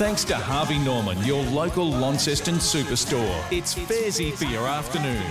Thanks to Harvey Norman, your local Launceston superstore. It's Fairsy for your afternoon.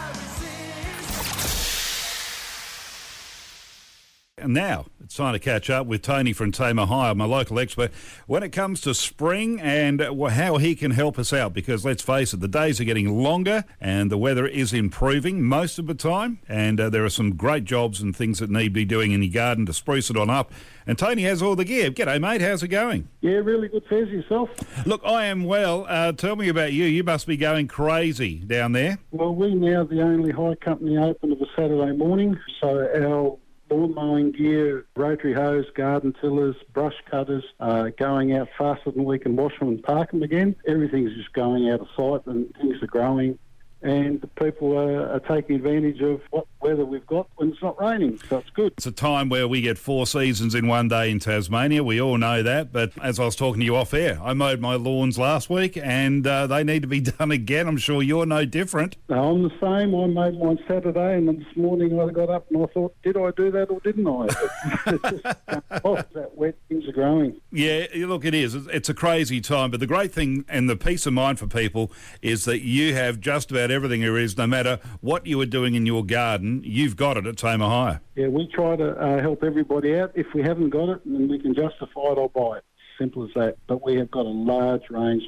And now it's time to catch up with Tony from Tamar Hire, my local expert, when it comes to spring and how he can help us out. Because let's face it, the days are getting longer and the weather is improving most of the time. And there are some great jobs and things that need to be doing in your garden to spruce it on up. And Tony has all the gear. G'day, mate. How's it going? Yeah, really good. Fairs yourself. Look, I am well. Tell me about you. You must be going crazy down there. Well, we're now the only hire company open of a Saturday morning. So our lawn mowing gear, rotary hose, garden tillers, brush cutters, going out faster than we can wash them and park them again. Everything's just going out of sight and things are growing. And the people are taking advantage of what weather we've got when it's not raining, so it's good. It's a time where we get 4 seasons in one day in Tasmania. We all know that, but as I was talking to you off air, I mowed my lawns last week and they need to be done again. I'm sure you're no different. No, I'm the same. I mowed mine Saturday and then this morning I got up and I thought, did I do that or didn't I? It's just that wet, things are growing. Yeah, look, it is. It's a crazy time, but the great thing and the peace of mind for people is that you have just about everything there is, no matter what you are doing in your garden, you've got it at Tamar Hire. Yeah, we try to help everybody out. If we haven't got it, then we can justify it, I'll buy it. Simple as that. But we have got a large range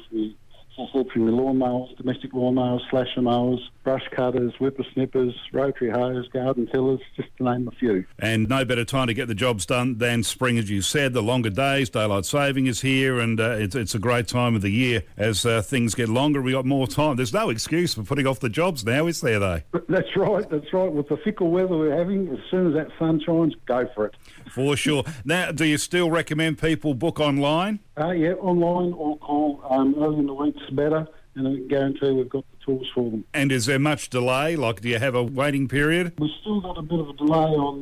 from lawn mowers, domestic lawn mowers, slasher mowers, brush cutters, whippersnippers, rotary hose, garden tillers, just to name a few. And no better time to get the jobs done than spring, as you said. The longer days, daylight saving is here, and it's a great time of the year. As things get longer, we got more time. There's no excuse for putting off the jobs now, is there, though? That's right. With the fickle weather we're having, as soon as that sun shines, go for it. For sure. Now, do you still recommend people book online? Yeah, online or call. Early in the week's better, and I guarantee we've got the tools for them. And is there much delay? Like, do you have a waiting period? We've still got a bit of a delay on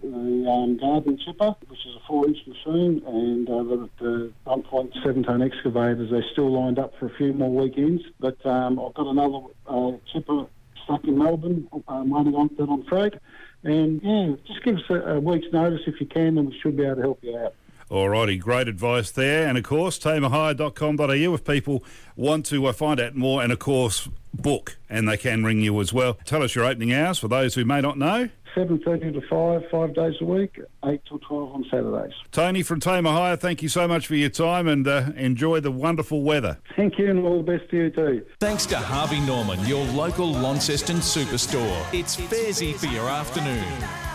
the garden chipper, which is a 4-inch machine, and the 1.7-tonne excavators, they're still lined up for a few more weekends. But I've got another chipper stuck in Melbourne, waiting on that on freight. And, yeah, just give us a week's notice if you can, and we should be able to help you out. Alrighty, great advice there. And of course, tamarhire.com.au if people want to find out more and of course book, and they can ring you as well. Tell us your opening hours for those who may not know. 7:30 to 5 days a week, 8 till 12 on Saturdays. Tony from Tamar Hire, thank you so much for your time and enjoy the wonderful weather. Thank you and all the best to you too. Thanks to Harvey Norman, your local Launceston superstore. It's Fairsy for your afternoon.